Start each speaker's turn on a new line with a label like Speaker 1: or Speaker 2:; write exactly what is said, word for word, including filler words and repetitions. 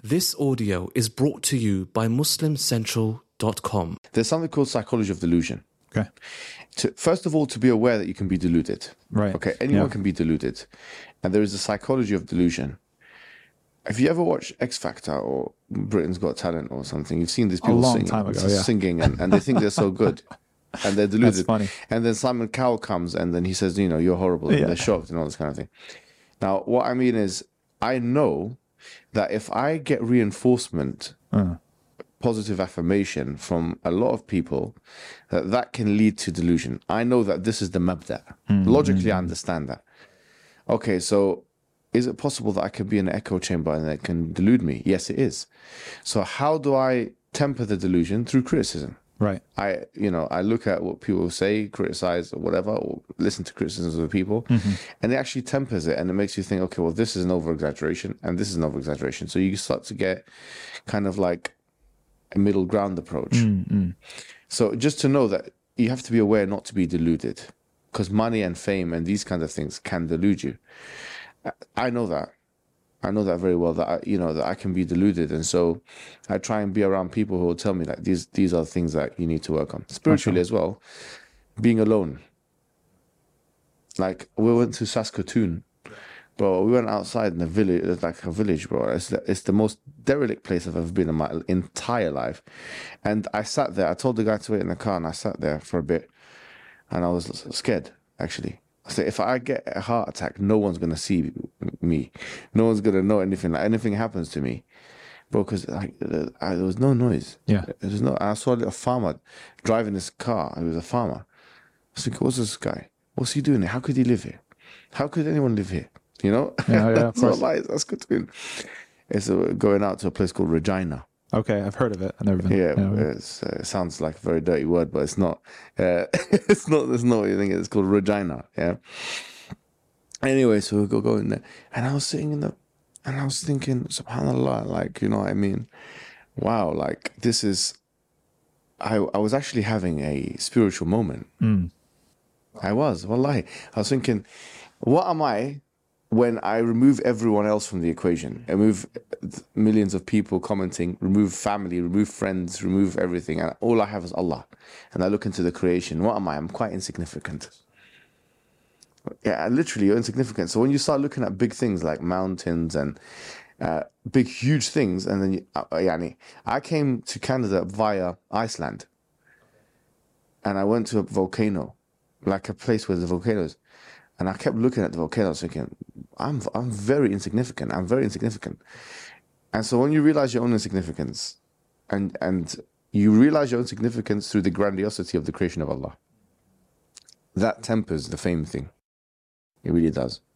Speaker 1: This audio is brought to you by muslim central dot com.
Speaker 2: There's something called psychology of delusion.
Speaker 3: Okay.
Speaker 2: To, first of all, to be aware that you can be deluded.
Speaker 3: Right.
Speaker 2: Okay, anyone
Speaker 3: Yeah.
Speaker 2: can be deluded. And there is a psychology of delusion. Have you ever watched X Factor or Britain's Got Talent or something? You've seen these people
Speaker 3: long
Speaker 2: singing,
Speaker 3: time ago, yeah.
Speaker 2: singing and, and they think they're so good. And they're deluded.
Speaker 3: That's funny.
Speaker 2: And then Simon Cowell comes and then he says, you know, you're horrible. And
Speaker 3: Yeah.
Speaker 2: they're shocked and all this kind of thing. Now, what I mean is, I know that if I get reinforcement,
Speaker 3: Uh,
Speaker 2: positive affirmation from a lot of people, that that can lead to delusion. I know that this is the mabda. Logically, I understand that. Okay, so is it possible that I could be in an echo chamber and it can delude me? Yes, it is. So how do I temper the delusion? Through criticism.
Speaker 3: right.
Speaker 2: I, you know, I look at what people say, criticize or whatever, or listen to criticisms of people, and it actually tempers it and it makes you think, okay, well, this is an over exaggeration and this is an over exaggeration. So you start to get kind of like a middle ground approach. So just to know that you have to be aware not to be deluded, because money and fame and these kinds of things can delude you. I- I know that. I know that very well, that I, you know, that I can be deluded. And so I try and be around people who will tell me that these these are things that you need to work on. Spiritually as well, being alone. Like we went to Saskatoon, bro. We went outside in a village, it's like a village, bro. It's the, it's the most derelict place I've ever been in my entire life. And I sat there. I told the guy to wait in the car, and I sat there for a bit, and I was scared, actually. I said, if I get a heart attack, no one's gonna see me. No one's gonna know anything. Like anything happens to me, bro, because like there was no noise.
Speaker 3: Yeah.
Speaker 2: There was no. I saw a farmer driving his car. He was a farmer. I was thinking, what's this guy? What's he doing here? How could he live here? How could anyone live here? You know?
Speaker 3: Yeah, yeah, of
Speaker 2: That's not
Speaker 3: course.
Speaker 2: lies. That's good to It's uh, going out to a place called Regina.
Speaker 3: Okay, I've heard of it. I've never been.
Speaker 2: Yeah,
Speaker 3: Yeah.
Speaker 2: it's, uh, it sounds like a very dirty word, but it's not. Uh, it's not. It's not what you think. It's called Regina. Yeah. Anyway, so we go going there, and I was sitting in the, and I was thinking, Subhanallah, like you know what I mean? Wow, like this is. I I was actually having a spiritual moment. I was, wallahi. I was thinking, what am I when I remove everyone else from the equation? I remove millions of people commenting, remove family, remove friends, remove everything, and all I have is Allah. And I look into the creation. What am I? I'm quite insignificant. Yeah, literally, you're insignificant. So when you start looking at big things like mountains and uh, big, huge things, and then you, uh, yani, I came to Canada via Iceland, and I went to a volcano, like a place where the volcanoes, and I kept looking at the volcanoes, thinking, I'm I'm very insignificant. I'm very insignificant. And so when you realize your own insignificance, and and you realize your own significance through the grandiosity of the creation of Allah, that tempers the fame thing. It really does.